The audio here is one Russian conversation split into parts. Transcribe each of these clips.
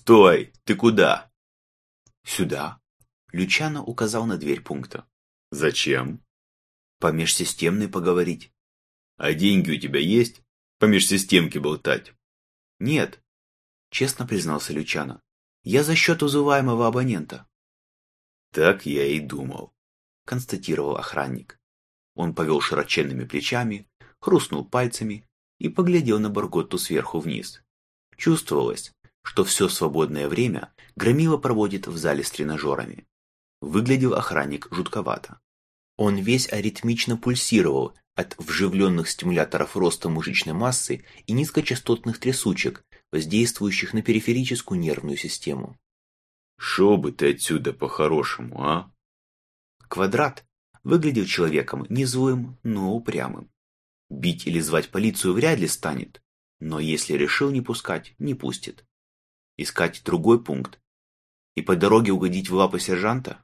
Стой! Ты куда?» «Сюда», — Лючано указал на дверь пункта. «Зачем?» «По межсистемной поговорить». «А деньги у тебя есть? По межсистемке болтать?» «Нет», — честно признался Лючано. «Я за счет вызываемого абонента». «Так я и думал», — констатировал охранник. Он повел широченными плечами, хрустнул пальцами и поглядел на Барготту сверху вниз. Чувствовалось, что все свободное время Громила проводит в зале с тренажерами. Выглядел охранник жутковато. Он весь аритмично пульсировал от вживленных стимуляторов роста мышечной массы и низкочастотных трясучек, воздействующих на периферическую нервную систему. «Шел бы ты отсюда по-хорошему, а?» Квадрат выглядел человеком не злым, но упрямым. Бить или звать полицию вряд ли станет, но если решил не пускать, не пустит. Искать другой пункт и по дороге угодить в лапы сержанта?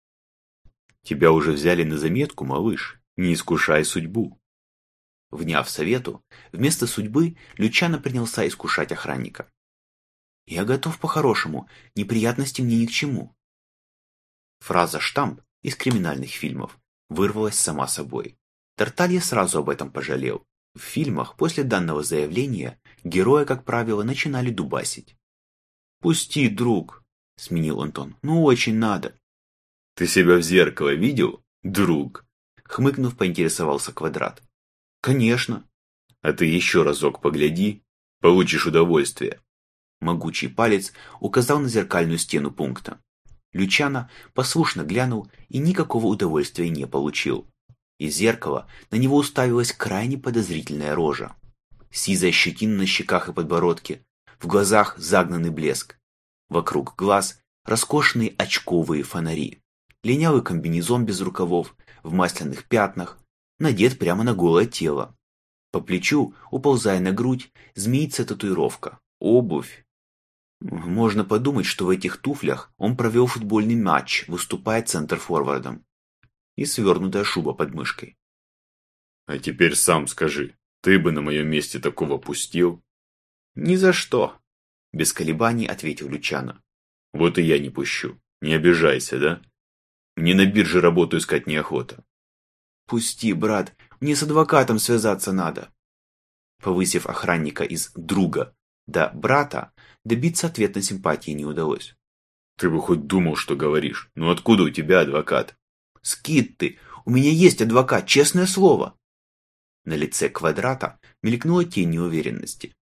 «Тебя уже взяли на заметку, малыш, не искушай судьбу». Вняв совету, вместо судьбы Лючано принялся искушать охранника. «Я готов по-хорошему, неприятности мне ни к чему». Фраза «штамп» из криминальных фильмов вырвалась сама собой. Тарталья сразу об этом пожалел. В фильмах после данного заявления героя, как правило, начинали дубасить. «Пусти, друг», — сменил он тон, — «ну очень надо». «Ты себя в зеркало видел, друг?» Хмыкнув, поинтересовался Квадрат. «Конечно». «А ты еще разок погляди, получишь удовольствие». Могучий палец указал на зеркальную стену пункта. Лючано послушно глянул и никакого удовольствия не получил. Из зеркала на него уставилась крайне подозрительная рожа. Сизая щетина на щеках и подбородке, в глазах загнанный блеск. Вокруг глаз роскошные очковые фонари. Линялый комбинезон без рукавов, в масляных пятнах, надет прямо на голое тело. По плечу, уползая на грудь, змеится татуировка. Обувь. Можно подумать, что в этих туфлях он провел футбольный матч, выступая центр-форвардом. И свернутая шуба под мышкой. «А теперь сам скажи, ты бы на моем месте такого пустил?» «Ни за что», — без колебаний ответил Лючано. «Вот и я не пущу. Не обижайся, да? Мне на бирже работу искать неохота». «Пусти, брат, мне с адвокатом связаться надо». Повысив охранника из «друга» до «брата», добиться ответной симпатии не удалось. «Ты бы хоть думал, что говоришь. Ну откуда у тебя адвокат?» «Скит ты! У меня есть адвокат, честное слово!» На лице Квадрата мелькнула тень неуверенности.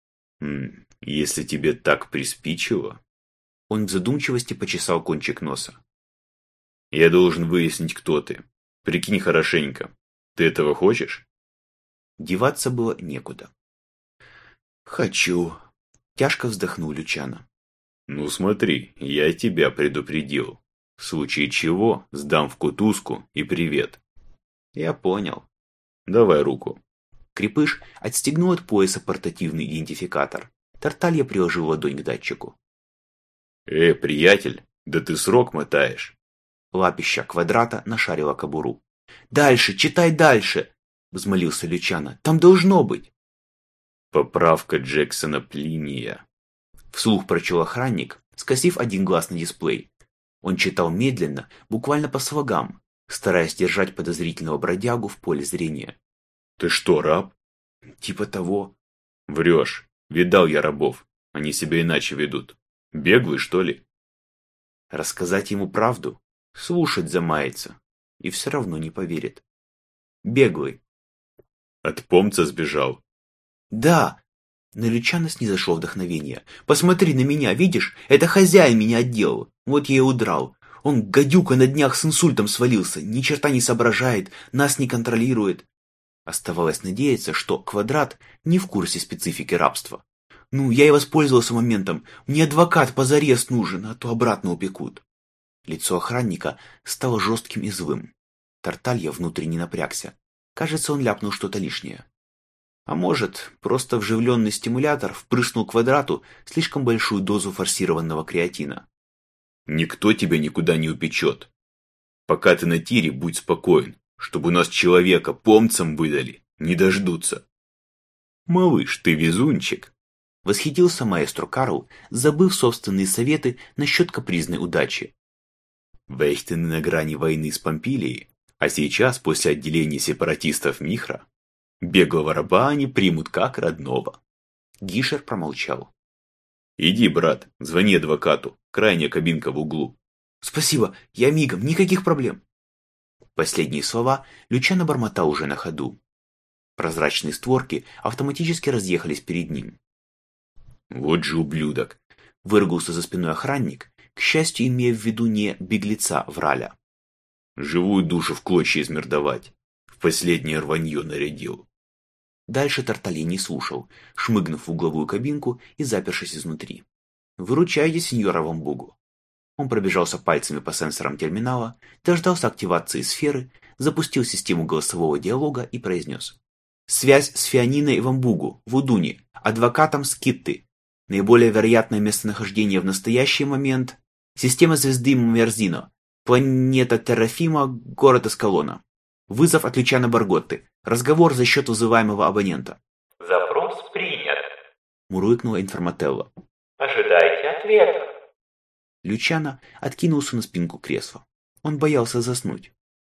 «Если тебе так приспичило...» Он в задумчивости почесал кончик носа. «Я должен выяснить, кто ты. Прикинь хорошенько. Ты этого хочешь?» Деваться было некуда. «Хочу!» – тяжко вздохнул Лючано. «Ну смотри, я тебя предупредил. В случае чего сдам в кутузку и привет». «Я понял». «Давай руку». Крепыш отстегнул от пояса портативный идентификатор. Тарталья приложил ладонь к датчику. Приятель, да ты срок мотаешь». Лапища Квадрата нашарила кобуру. «Дальше, читай дальше!» – взмолился Лючано. «Там должно быть!» «Поправка Джексона Плиния», – вслух прочел охранник, скосив один глаз на дисплей. Он читал медленно, буквально по слогам, стараясь держать подозрительного бродягу в поле зрения. «Ты что, раб?» «Типа того». «Врешь. Видал я рабов. Они себя иначе ведут. Беглый, что ли?» Рассказать ему правду? Слушать замается. И все равно не поверит. Беглый. «От помца сбежал?» «Да!» На Лючано снизошло вдохновение. «Посмотри на меня, видишь? Это хозяин меня отделал. Вот я и удрал. Он, гадюка, на днях с инсультом свалился. Ни черта не соображает, нас не контролирует». Оставалось надеяться, что Квадрат не в курсе специфики рабства. «Ну, я и воспользовался моментом. Мне адвокат позарез нужен, а то обратно упекут». Лицо охранника стало жестким и злым. Тарталья внутренне напрягся. Кажется, он ляпнул что-то лишнее. А может, просто вживленный стимулятор впрыснул Квадрату слишком большую дозу форсированного креатина. «Никто тебя никуда не упечет. Пока ты на тире, будь спокоен, чтобы у нас человека помцам выдали, не дождутся». «Малыш, ты везунчик». Восхитился маэстро Карл, забыв собственные советы насчет капризной удачи. Вейхтены на грани войны с Помпилией, а сейчас, после отделения сепаратистов Михра, беглого раба они примут как родного. Гишер промолчал. «Иди, брат, звони адвокату, крайняя кабинка в углу». «Спасибо, я мигом, никаких проблем». Последние слова Лючано бормотал уже на ходу. Прозрачные створки автоматически разъехались перед ним. «Вот же ублюдок!» — выругался за спиной охранник, к счастью, имея в виду не беглеца Враля. «Живую душу в клочья измердовать. В последнее рванье нарядил». Дальше Тарталье не слушал, шмыгнув в угловую кабинку и запершись изнутри. «Выручайте, сеньора Вамбугу». Он пробежался пальцами по сенсорам терминала, дождался активации сферы, запустил систему голосового диалога и произнес: «Связь с Фианиной Вамбугу, в Удуне, адвокатом Скитты. Наиболее вероятное местонахождение в настоящий момент – система звезды Мерзино, планета Террафима, город Эскалона. Вызов от Лючано Барготты. Разговор за счет вызываемого абонента». «Запрос принят», – мурлыкнула информателла. «Ожидайте ответа». Лючано откинулся на спинку кресла. Он боялся заснуть.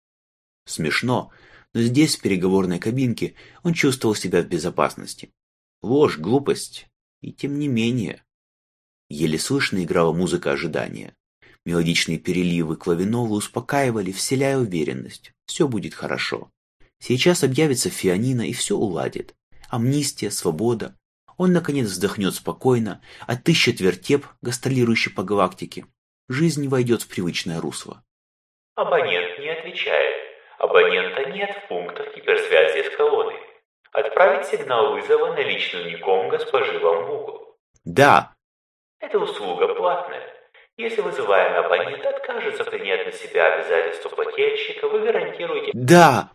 Смешно, но здесь, в переговорной кабинке, он чувствовал себя в безопасности. Ложь, глупость, и тем не менее. Еле слышно играла музыка ожидания. Мелодичные переливы клавинола успокаивали, вселяя уверенность. Все будет хорошо. Сейчас объявится Фианина и все уладит. Амнистия, свобода. Он, наконец, вздохнет спокойно, отыщет вертеп, гастролирующий по галактике. Жизнь войдет в привычное русло. Абонент не отвечает. Абонента нет в пунктах гиперсвязи с колонной. Отправить сигнал вызова на личный уником госпожи Вамбугу. Да. Эта услуга платная. Если вызываемый абонент откажется принять на себя обязательства плательщика, вы гарантируете... Да.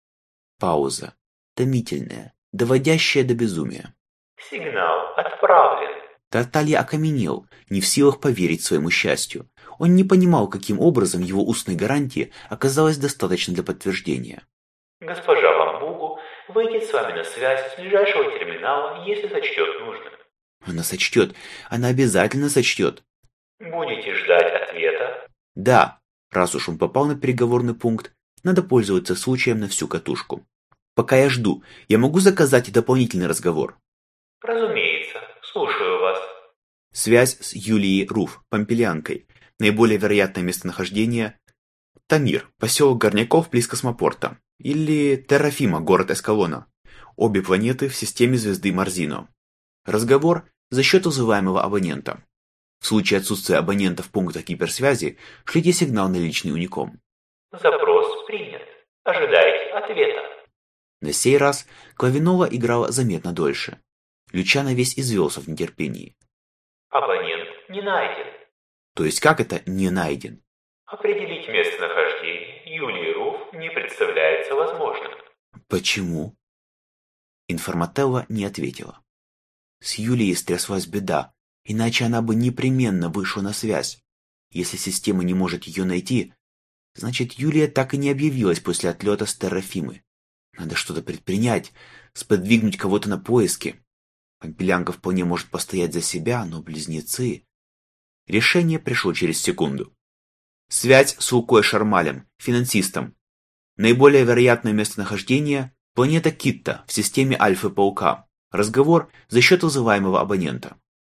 Пауза. Томительная, доводящая до безумия. Сигнал отправлен. Тарталье окаменел, не в силах поверить своему счастью. Он не понимал, каким образом его устной гарантии оказалось достаточно для подтверждения. Госпожа Вамбугу выйдет с вами на связь с ближайшего терминала, если сочтет нужным. Она сочтет. Она обязательно сочтет. Будете ждать ответа? Да. Раз уж он попал на переговорный пункт, надо пользоваться случаем на всю катушку. Пока я жду, я могу заказать дополнительный разговор? Разумеется. Слушаю вас. Связь с Юлией Руф, помпилианкой. Наиболее вероятное местонахождение – Тамир, поселок Горняков близ космопорта. Или Террафима, город Эскалона. Обе планеты в системе звезды Марзино. Разговор за счет вызываемого абонента. В случае отсутствия абонента в пунктах гиперсвязи, шлите сигнал на личный уником. Запрос принят. Ожидайте ответа. На сей раз клавинола играла заметно дольше. Лючано весь извелся в нетерпении. Абонент не найден. То есть как это «не найден»? Определить местонахождение Юлии Руф не представляется возможным. Почему? Информателла не ответила. С Юлией стряслась беда, иначе она бы непременно вышла на связь. Если система не может ее найти, значит, Юлия так и не объявилась после отлета с Террафимы. Надо что-то предпринять, сподвигнуть кого-то на поиски. Помпилянка вполне может постоять за себя, но близнецы... Решение пришло через секунду. Связь с Лукой Шармалем, финансистом. Наиболее вероятное местонахождение – планета Китта в системе Альфы-Паука. Разговор за счет вызываемого абонента.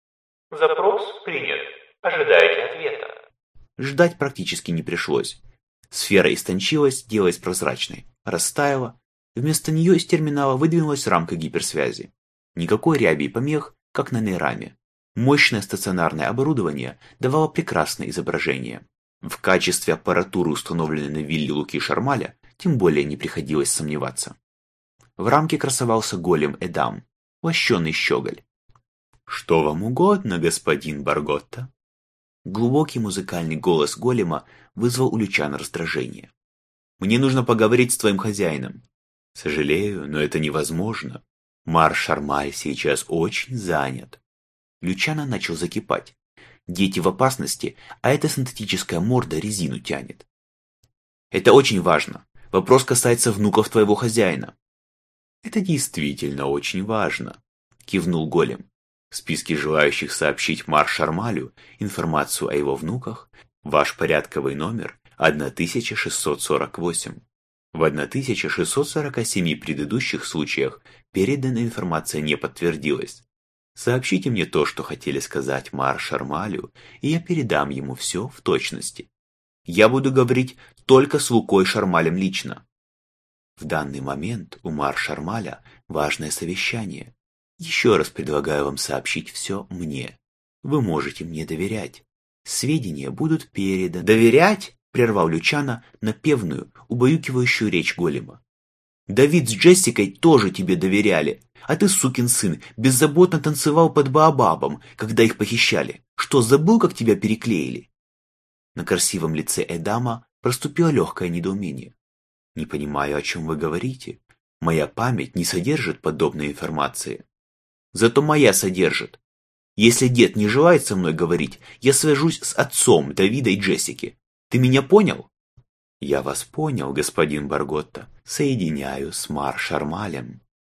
Запрос принят. Ожидайте ответа. Ждать практически не пришлось. Сфера истончилась, делаясь прозрачной, растаяла. Вместо нее из терминала выдвинулась рамка гиперсвязи. Никакой ряби и помех, как на нейраме. Мощное стационарное оборудование давало прекрасное изображение. В качестве аппаратуры, установленной на вилле Луки Шармаля, тем более не приходилось сомневаться. В рамке красовался голем Эдам, лощеный щеголь. «Что вам угодно, господин Барготта?» Глубокий музыкальный голос голема вызвал у Лючано раздражение. «Мне нужно поговорить с твоим хозяином». «Сожалею, но это невозможно. Мар Шармаль сейчас очень занят». Лючано начал закипать. Дети в опасности, а эта синтетическая морда резину тянет. «Это очень важно. Вопрос касается внуков твоего хозяина». «Это действительно очень важно», — кивнул голем. В списке желающих сообщить Мар Шармалю информацию о его внуках ваш порядковый номер 1648. В 1647 предыдущих случаях переданная информация не подтвердилась. Сообщите мне то, что хотели сказать Мар Шармалю, и я передам ему все в точности. Я буду говорить только с Лукой Шармалем лично. В данный момент у Мар Шармаля важное совещание. Еще раз предлагаю вам сообщить все мне. Вы можете мне доверять. Сведения будут переданы. «Доверять?» – прервал Лючано напевную, убаюкивающую речь голема. «Давид с Джессикой тоже тебе доверяли, а ты, сукин сын, беззаботно танцевал под Баобабом, когда их похищали. Что, забыл, как тебя переклеили?» На красивом лице Эдама проступило легкое недоумение. «Не понимаю, о чем вы говорите. Моя память не содержит подобной информации». «Зато моя содержит. Если дед не желает со мной говорить, я свяжусь с отцом Давида и Джессики. Ты меня понял?» «Я вас понял, господин Барготта. Соединяю с Мар Шармалем».